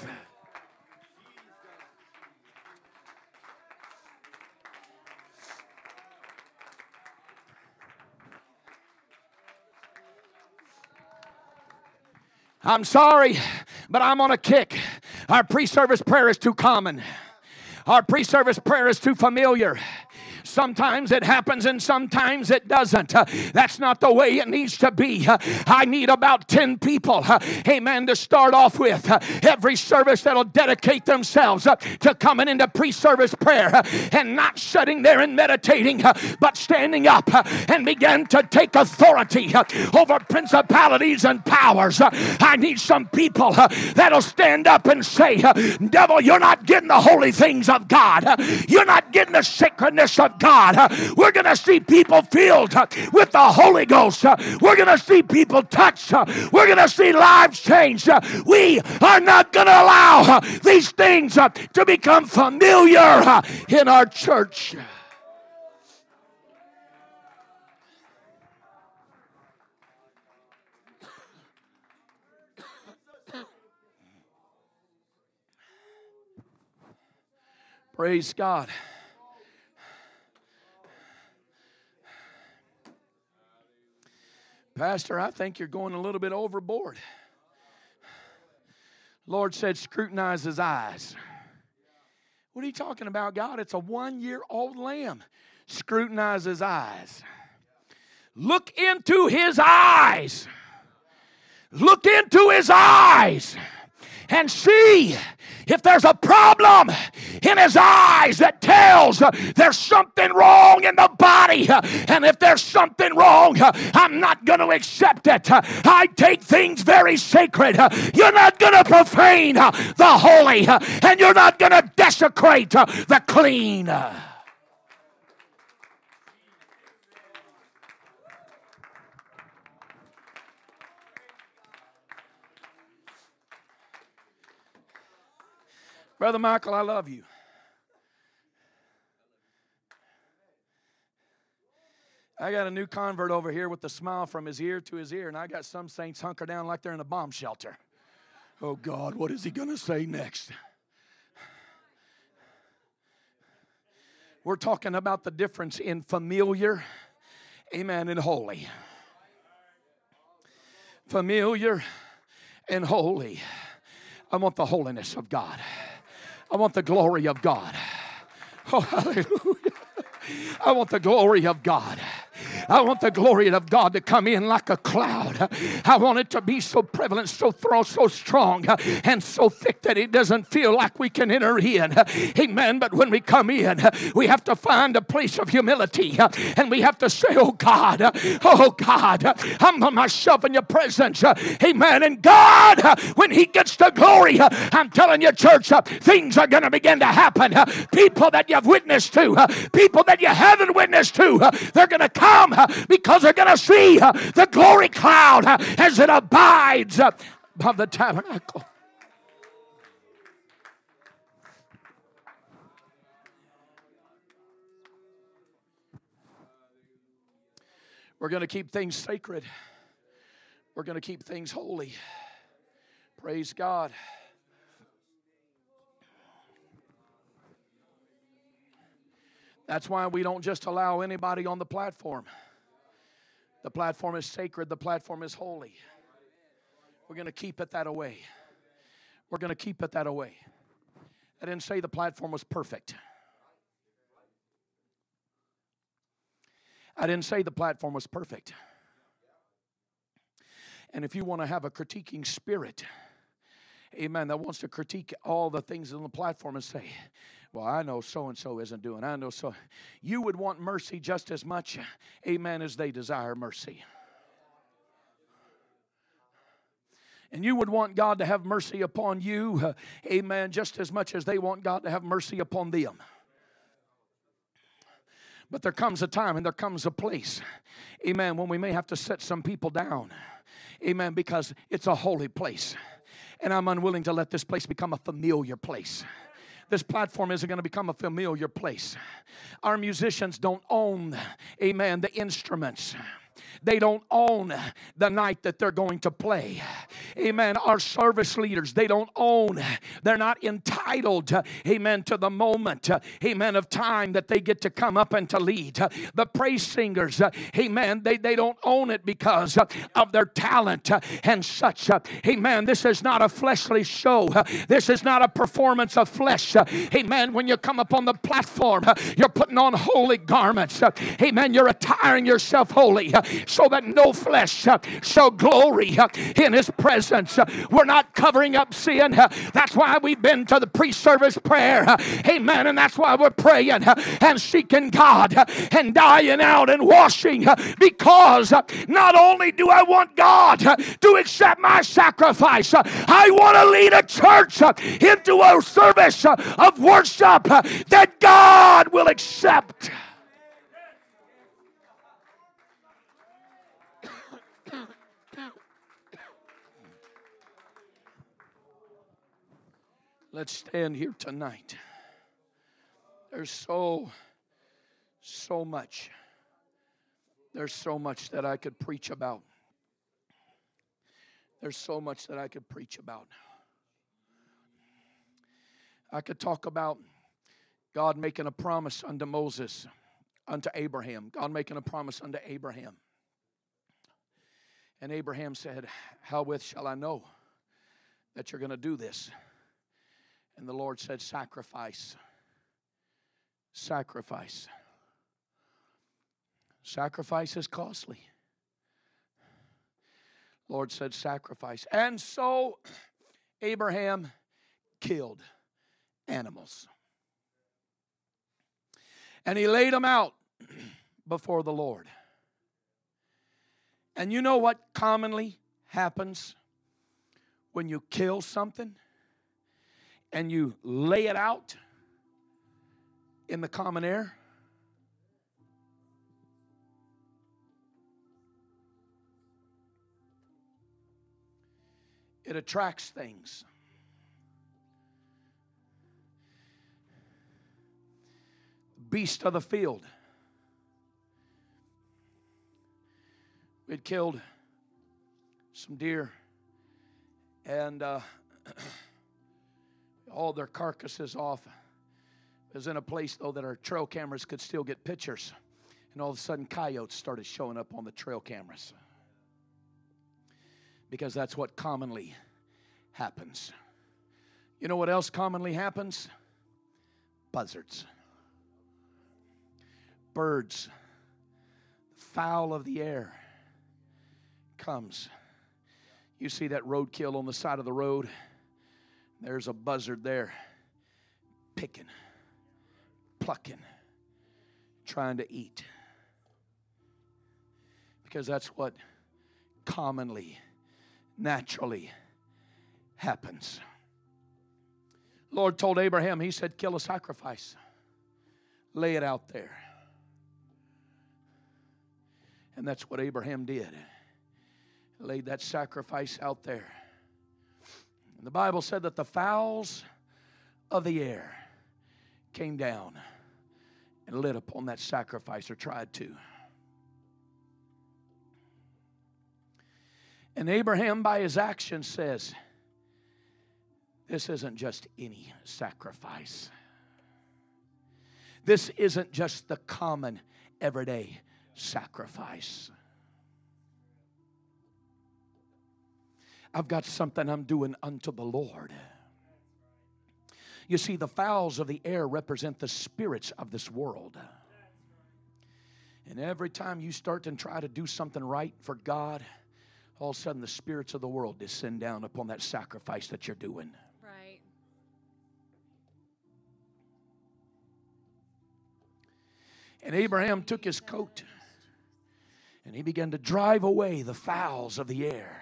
I'm sorry, but I'm on a kick. Our pre-service prayer is too common. Our pre-service prayer is too familiar. Sometimes it happens and sometimes it doesn't. That's not the way it needs to be. I need about 10 people, amen, to start off with. Every service that'll dedicate themselves to coming into pre-service prayer and not sitting there and meditating, but standing up and begin to take authority over principalities and powers. I need some people that'll stand up and say, devil, you're not getting the holy things of God. You're not getting the sacredness of God. We're going to see people filled with the Holy Ghost. We're going to see people touched. We're going to see lives changed. We are not going to allow these things to become familiar in our church. Praise God. Pastor, I think you're going a little bit overboard. Lord said, scrutinize his eyes. What are you talking about, God? It's a 1-year-old lamb. Scrutinize his eyes. Look into his eyes. Look into his eyes and see if there's a problem in his eyes that tells there's something wrong in the body. And if there's something wrong, I'm not going to accept it. I take things very sacred. You're not going to profane the holy, and you're not going to desecrate the clean. Brother Michael, I love you. I got a new convert over here with a smile from his ear to his ear, and I got some saints hunker down like they're in a bomb shelter. Oh, God, what is he going to say next? We're talking about the difference in familiar, amen, and holy. Familiar and holy. I want the holiness of God. I want the glory of God. Oh, hallelujah. I want the glory of God. I want the glory of God to come in like a cloud. I want it to be so prevalent, so strong, and so thick that it doesn't feel like we can enter in. Amen. But when we come in, we have to find a place of humility, and we have to say, oh God, humble myself in your presence. Amen. And God, when he gets the glory, I'm telling you, church, things are going to begin to happen. People that you've witnessed to, people that you haven't witnessed to, they're going to come because they're going to see the glory cloud as it abides above the tabernacle. We're going to keep things sacred. We're going to keep things holy. Praise God. That's why we don't just allow anybody on the platform. The platform is sacred. The platform is holy. We're going to keep it that way. We're going to keep it that way. I didn't say the platform was perfect. I didn't say the platform was perfect. And if you want to have a critiquing spirit, amen, that wants to critique all the things on the platform and say, well, I know so-and-so isn't doing, I know so. You would want mercy just as much, amen, as they desire mercy. And you would want God to have mercy upon you, amen, just as much as they want God to have mercy upon them. But there comes a time and there comes a place, amen, when we may have to set some people down, amen, because it's a holy place. And I'm unwilling to let this place become a familiar place. This platform isn't going to become a familiar place. Our musicians don't own, amen, the instruments. They don't own the night that they're going to play. Amen. Our service leaders, they don't own. They're not entitled, amen, to the moment, amen, of time that they get to come up and to lead. The praise singers, amen, they don't own it because of their talent and such. Amen. This is not a fleshly show. This is not a performance of flesh. Amen. When you come up on the platform, you're putting on holy garments. Amen. You're attiring yourself holy, so that no flesh shall glory in his presence. We're not covering up sin. That's why we've been to the pre-service prayer. Amen. And that's why we're praying and seeking God and dying out and washing, because not only do I want God to accept my sacrifice, I want to lead a church into a service of worship that God will accept. Let's stand here tonight. There's so much. There's so much that I could preach about. There's so much that I could preach about. I could talk about God making a promise unto Moses, unto Abraham. God making a promise unto Abraham. And Abraham said, "Howwith shall I know that you're going to do this?" And the Lord said, "Sacrifice. Sacrifice. Sacrifice is costly. Lord said sacrifice. And so Abraham killed animals. And he laid them out before the Lord. And you know what commonly happens when you kill something and you lay it out in the common air? It attracts things. Beast of the field. We'd killed some deer and all their carcasses off. It was in a place, though, that our trail cameras could still get pictures. And all of a sudden, coyotes started showing up on the trail cameras. Because that's what commonly happens. You know what else commonly happens? Buzzards. Birds. Fowl of the air comes. You see that roadkill on the side of the road? There's a buzzard there picking, plucking, trying to eat. Because that's what commonly, naturally happens. Lord told Abraham, he said, kill a sacrifice. Lay it out there. And that's what Abraham did. Laid that sacrifice out there. And the Bible said that the fowls of the air came down and lit upon that sacrifice, or tried to. And Abraham, by his action, says, this isn't just any sacrifice. This isn't just the common, everyday sacrifice. I've got something I'm doing unto the Lord. You see, the fowls of the air represent the spirits of this world. And every time you start and try to do something right for God, all of a sudden the spirits of the world descend down upon that sacrifice that you're doing. Right. And Abraham took his coat and he began to drive away the fowls of the air.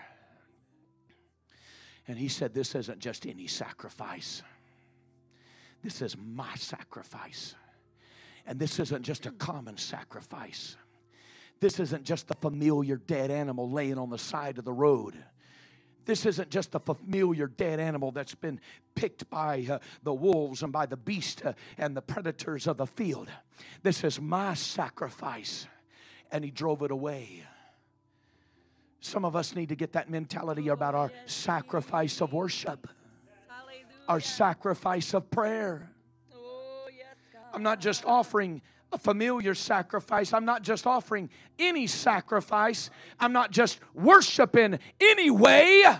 And he said, this isn't just any sacrifice. This is my sacrifice. And this isn't just a common sacrifice. This isn't just a familiar dead animal laying on the side of the road. This isn't just a familiar dead animal that's been picked by the wolves and by the beast and the predators of the field. This is my sacrifice. And he drove it away. Some of us need to get that mentality about our sacrifice of worship. Hallelujah. Our sacrifice of prayer. Oh, yes, God. I'm not just offering a familiar sacrifice. I'm not just offering any sacrifice. I'm not just worshiping any way. Hallelujah.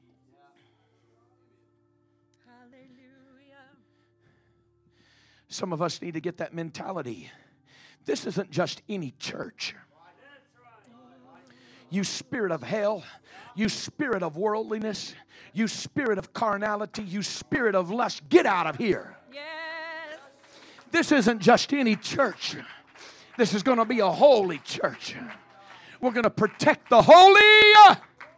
Some of us need to get that mentality. This isn't just any church. You spirit of hell, you spirit of worldliness, you spirit of carnality, you spirit of lust, get out of here. Yes. This isn't just any church. This is going to be a holy church. We're going to protect the holy.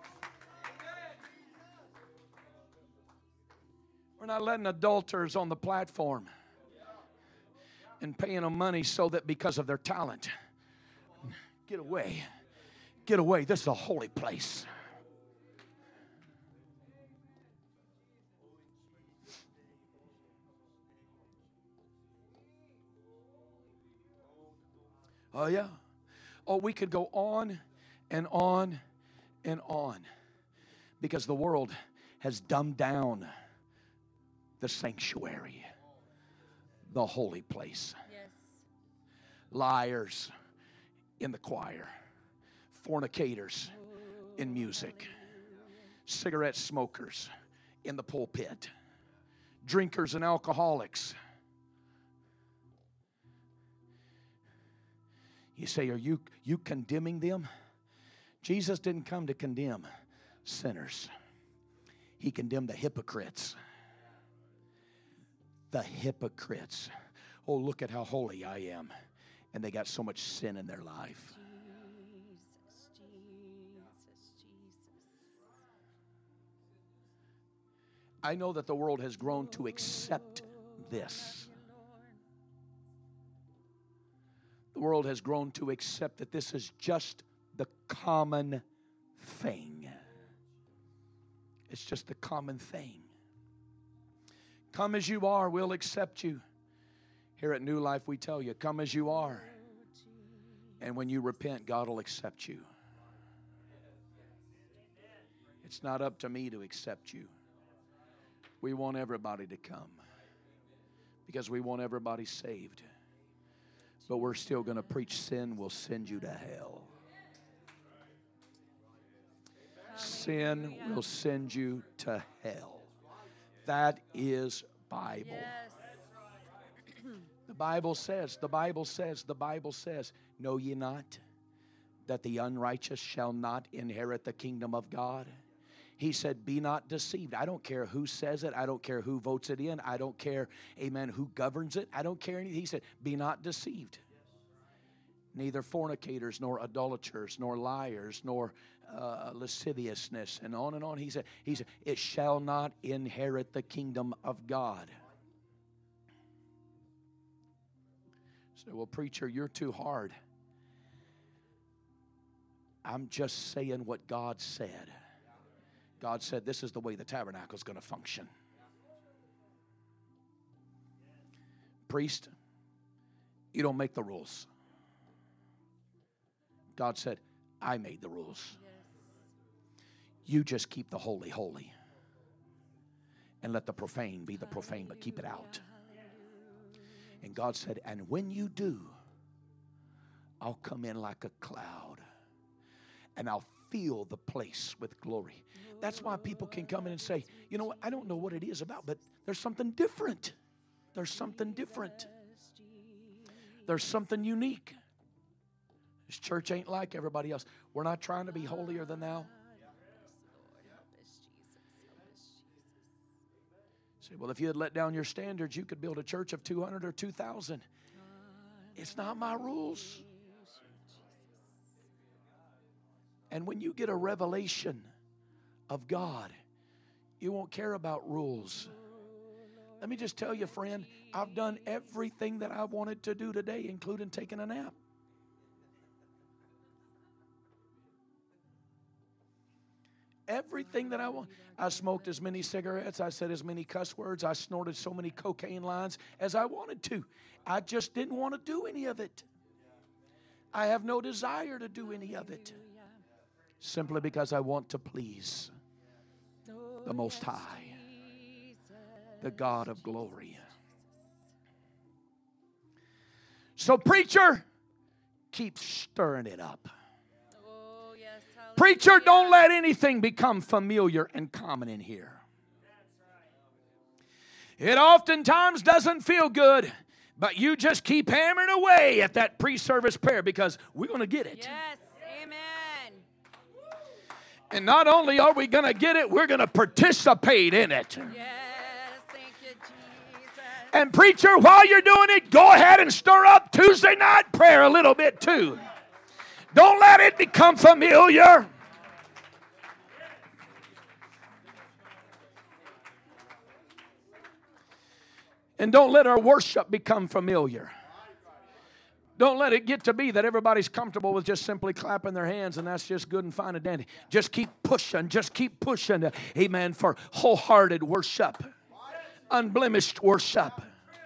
We're not letting adulterers on the platform and paying them money so that because of their talent. Get away. Get away. This is a holy place. Oh, yeah. Oh, we could go on and on and on because the world has dumbed down the sanctuary, the holy place. Yes. Liars in the choir. Fornicators in music, cigarette smokers in the pulpit, drinkers and alcoholics. You say, are you condemning them? Jesus didn't come to condemn sinners. He condemned the hypocrites. The hypocrites. Oh, look at how holy I am. And they got so much sin in their life. I know that the world has grown to accept this. The world has grown to accept that this is just the common thing. It's just the common thing. Come as you are, we'll accept you. Here at New Life, we tell you, come as you are. And when you repent, God will accept you. It's not up to me to accept you. We want everybody to come because we want everybody saved. But we're still going to preach sin will send you to hell. Sin will send you to hell. That is Bible. The Bible says, know ye not that the unrighteous shall not inherit the kingdom of God? He said, be not deceived. I don't care who says it. I don't care who votes it in. I don't care, amen, who governs it. I don't care anything. He said, be not deceived. Neither fornicators, nor idolaters, nor liars, nor lasciviousness, and on and on. He said, it shall not inherit the kingdom of God. So, well, preacher, you're too hard. I'm just saying what God said. God said this is the way the tabernacle is going to function. Priest, you don't make the rules. God said, I made the rules. You just keep the holy holy. And let the profane be the profane, but keep it out. And God said, and when you do, I'll come in like a cloud. And I'll fill the place with glory. That's why people can come in and say, you know what, I don't know what it is about, but there's something different. There's something different. There's something unique. This church ain't like everybody else. We're not trying to be holier than thou. Say, well, if you had let down your standards, you could build a church of 200 or 2,000. It's not my rules. And when you get a revelation of God, you won't care about rules. Let me just tell you, friend, I've done everything that I wanted to do today, including taking a nap. Everything that I want. I smoked as many cigarettes. I said as many cuss words. I snorted so many cocaine lines as I wanted to. I just didn't want to do any of it. I have no desire to do any of it. Simply because I want to please the Most High, the God of glory. So, preacher, keep stirring it up. Preacher, don't let anything become familiar and common in here. It oftentimes doesn't feel good, but you just keep hammering away at that pre-service prayer because we're going to get it. Yes, amen. And not only are we going to get it, we're going to participate in it. Yes, thank you, Jesus. And preacher, while you're doing it, go ahead and stir up Tuesday night prayer a little bit too. Don't let it become familiar. And don't let our worship become familiar. Don't let it get to be that everybody's comfortable with just simply clapping their hands and that's just good and fine and dandy. Just keep pushing. Amen. For wholehearted worship. Unblemished worship.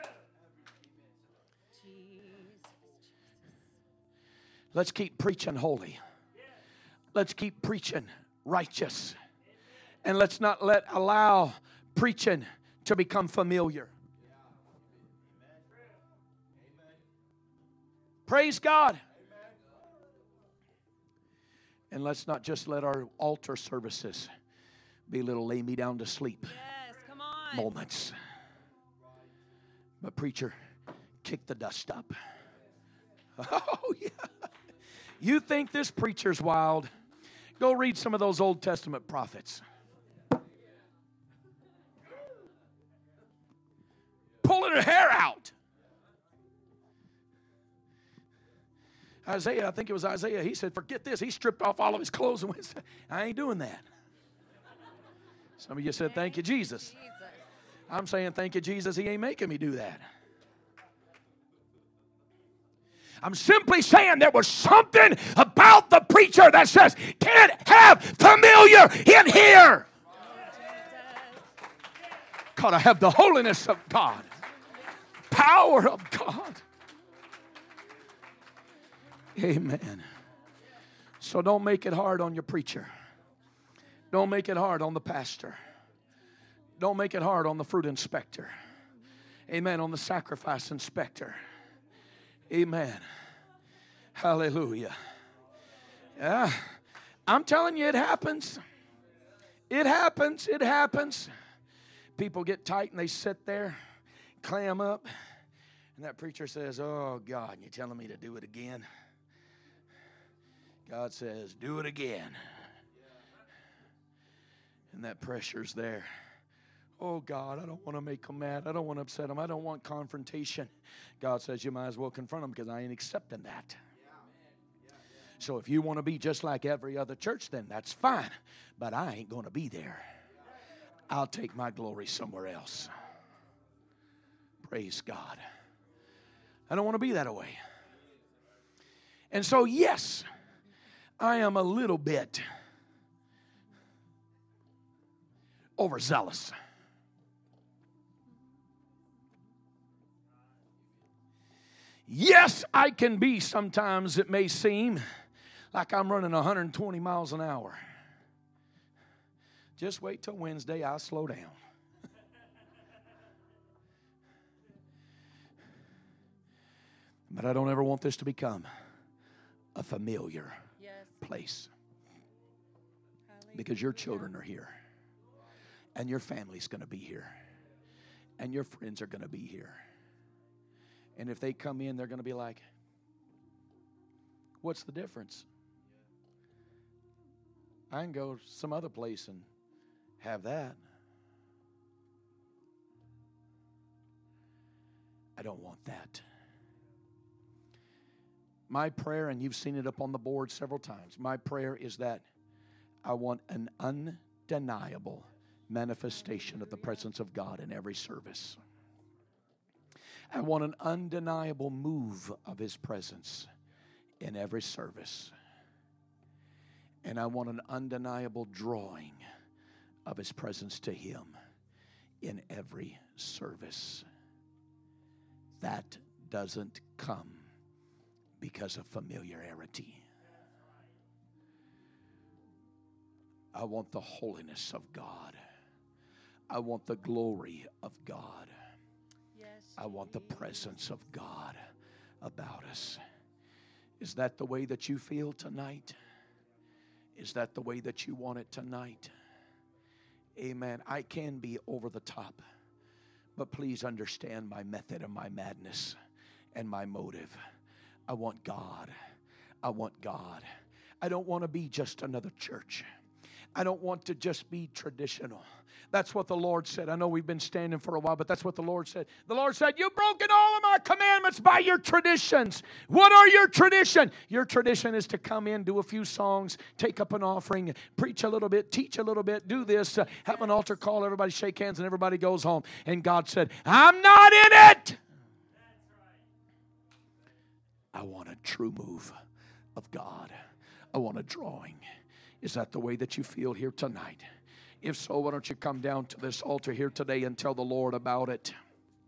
Let's keep preaching holy. Let's keep preaching righteous. And let's not allow preaching to become familiar. Praise God. And let's not just let our altar services be little lay me down to sleep Come on. moments. But preacher, kick the dust up. Oh, yeah. You think this preacher's wild? Go read some of those Old Testament prophets. Pulling her hair out. Isaiah, I think it was Isaiah, he said, forget this. He stripped off all of his clothes and went, I ain't doing that. Some of you said, thank you, Jesus. I'm saying, thank you, Jesus, he ain't making me do that. I'm simply saying there was something about the preacher that says, can't have familiar in here. Gotta have the holiness of God. Power of God. Amen. So don't make it hard on your preacher. Don't make it hard on the pastor. Don't make it hard on the fruit inspector. Amen. On the sacrifice inspector. Amen. Hallelujah. Yeah. I'm telling you, it happens. It happens. It happens. People get tight and they sit there, clam up, and that preacher says, oh, God, you're telling me to do it again? God says, do it again. And that pressure's there. Oh, God, I don't want to make them mad. I don't want to upset them. I don't want confrontation. God says, you might as well confront them because I ain't accepting that. So if you want to be just like every other church, then that's fine. But I ain't going to be there. I'll take my glory somewhere else. Praise God. I don't want to be that way. And so, yes, I am a little bit overzealous. Yes, I can be sometimes, it may seem like I'm running 120 miles an hour. Just wait till Wednesday, I'll slow down. But I don't ever want this to become a familiar place. Because your children are here. And your family's going to be here. And your friends are going to be here. And if they come in, they're going to be like, what's the difference? I can go some other place and have that. I don't want that. My prayer, and you've seen it up on the board several times, my prayer is that I want an undeniable manifestation of the presence of God in every service. I want an undeniable move of His presence in every service. And I want an undeniable drawing of His presence to Him in every service. That doesn't come because of familiarity. I want the holiness of God. I want the glory of God. I want the presence of God about us. Is that the way that you feel tonight? Is that the way that you want it tonight? Amen. I can be over the top, but please understand my method and my madness and my motive. I want God. I want God. I don't want to be just another church. I don't want to just be traditional. That's what the Lord said. I know we've been standing for a while, but that's what the Lord said. The Lord said, you've broken all of my commandments by your traditions. What are your tradition? Your tradition is to come in, do a few songs, take up an offering, preach a little bit, teach a little bit, do this, have an altar call, everybody shake hands, and everybody goes home. And God said, I'm not in it. I want a true move of God. I want a drawing. Is that the way that you feel here tonight? If so, why don't you come down to this altar here today and tell the Lord about it?